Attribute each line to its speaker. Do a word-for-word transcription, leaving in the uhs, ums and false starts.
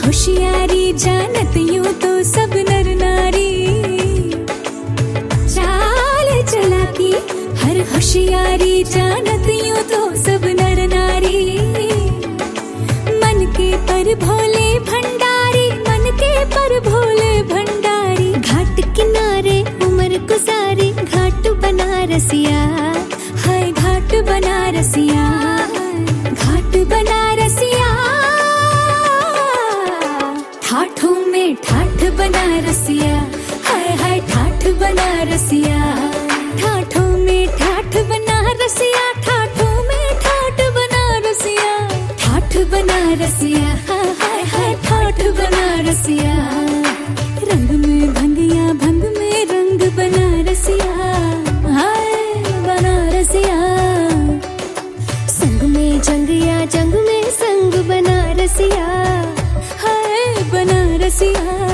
Speaker 1: होशियारी जानत यूं तो सब नर नारी, चाल चलाकी हर होशियारी जानत यूं तो सब नर नारी। मन के पर भोले भंडारी, मन के पर भोले भंडारी, घाट किनारे उम्र गुजारी, घाट बनारसिया हाय घाट बनारसिया, घाट बनारसिया। ठाठों में ठाठ बनारसिया हाय हाय ठाठ बनारसिया, ठाठों में ठाठ बनारसिया, ठाठों में ठाठ बनारसिया, ठाठ बनारसिया हाय हाय ठाठ बनारसिया। रंग में भंगिया भंग में रंग बनारसिया हाय बनारसिया, संग में जंगिया जंग में संग बनारसिया हाय बनारसिया।